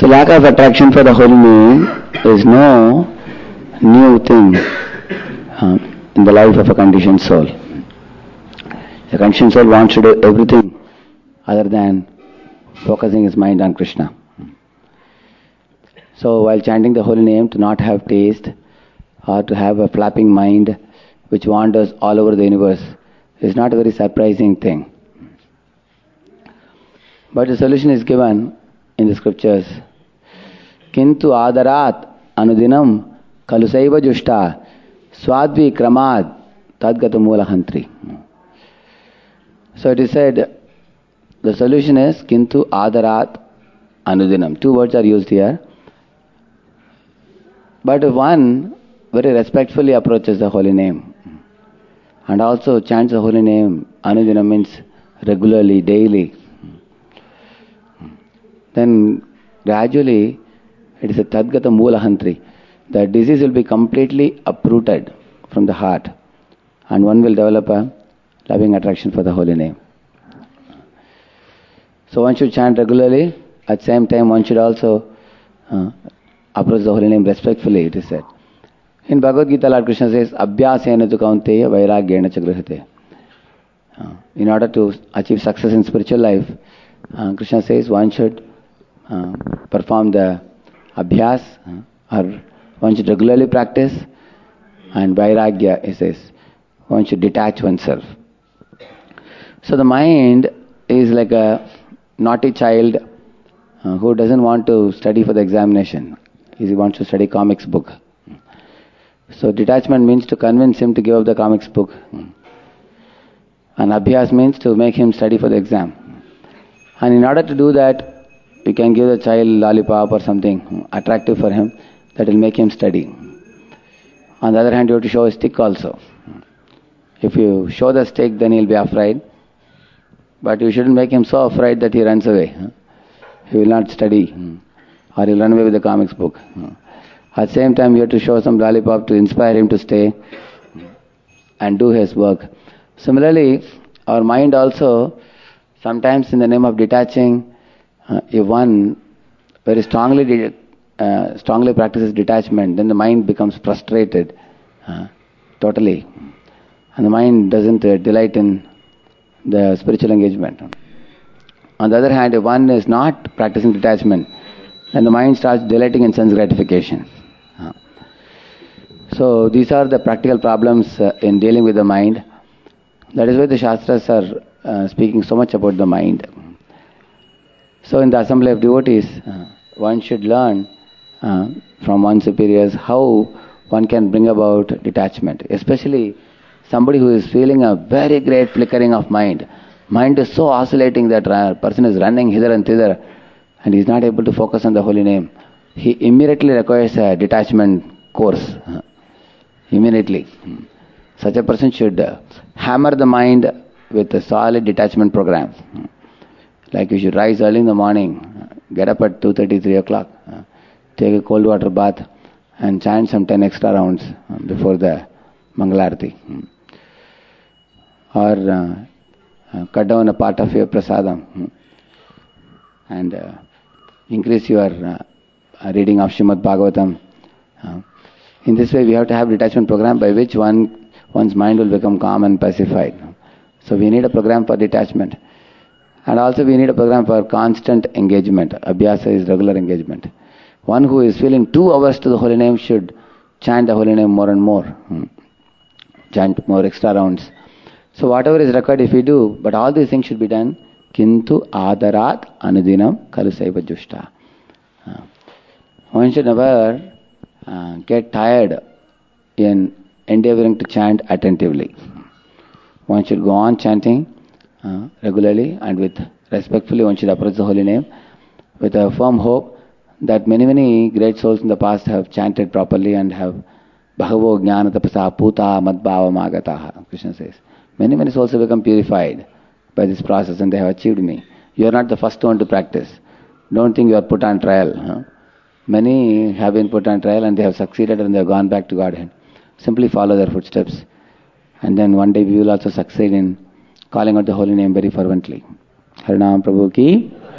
So lack of attraction for the holy name is no new thing in the life of a conditioned soul. A conditioned soul wants to do everything other than focusing his mind on Krishna. So while chanting the holy name, to not have taste or to have a flapping mind which wanders all over the universe is not a very surprising thing. But the solution is given in the scriptures. Kintu adarat anudinam kalusaiva jushta swadvi kramad tadgata mulahantri. So it is said, the solution is kintu adarat anudinam. Two words are used here. But if one very respectfully approaches the holy name and also chants the holy name, anudinam means regularly, daily, then gradually it is a tadgata mulahantri. The disease will be completely uprooted from the heart and one will develop a loving attraction for the holy name. So one should chant regularly. At the same time one should also approach the holy name respectfully, it is said. In Bhagavad Gita, Lord Krishna says, Abhyasena tu kaunteya vairagyena cha grihate. In order to achieve success in spiritual life, Krishna says one should perform the abhyas, or one should regularly practice, and vairagya, he says, one should detach oneself. So the mind is like a naughty child who doesn't want to study for the examination. He wants to study comics book. So detachment means to convince him to give up the comics book. And abhyas means to make him study for the exam. And in order to do that, you can give the child lollipop or something attractive for him that will make him study. On the other hand, you have to show a stick also. If you show the stick, then he'll be afraid. But you shouldn't make him so afraid that he runs away. He will not study. Or he'll run away with the comics book. At the same time, you have to show some lollipop to inspire him to stay and do his work. Similarly, our mind also, sometimes in the name of detaching, if one very strongly practices detachment, then the mind becomes frustrated totally. And the mind doesn't delight in the spiritual engagement. On the other hand, if one is not practicing detachment, then the mind starts delighting in sense gratification. So these are the practical problems in dealing with the mind. That is why the Shastras are speaking so much about the mind. So in the assembly of devotees, one should learn from one's superiors how one can bring about detachment. Especially somebody who is feeling a very great flickering of mind. Mind is so oscillating that a person is running hither and thither and he is not able to focus on the holy name. He immediately requires a detachment course. Immediately. Such a person should hammer the mind with a solid detachment program. Like you should rise early in the morning, get up at 2:30, 3 o'clock, take a cold water bath and chant some 10 extra rounds before the Mangalarati. Or cut down a part of your prasadam and increase your reading of Srimad Bhagavatam. In this way we have to have detachment program by which one's mind will become calm and pacified. So we need a program for detachment. And also we need a program for constant engagement. Abhyasa is regular engagement. One who is feeling 2 hours to the holy name should chant the holy name more and more. Chant more extra rounds. So whatever is required if we do, but all these things should be done kintu adarat anudinam kalusaiva jushta. One should never get tired in endeavoring to chant attentively. One should go on chanting regularly and with respectfully one should approach the holy name with a firm hope that many great souls in the past have chanted properly and have Bhagavo Jnana Tapasa Puta Madbhava Magataha, Krishna says. Many souls have become purified by this process and they have achieved me. You are not the first one to practice. Don't think you are put on trial. Many have been put on trial and they have succeeded and they have gone back to Godhead. Simply follow their footsteps. And then one day we will also succeed in calling out the holy name very fervently. Harinam Prabhu ki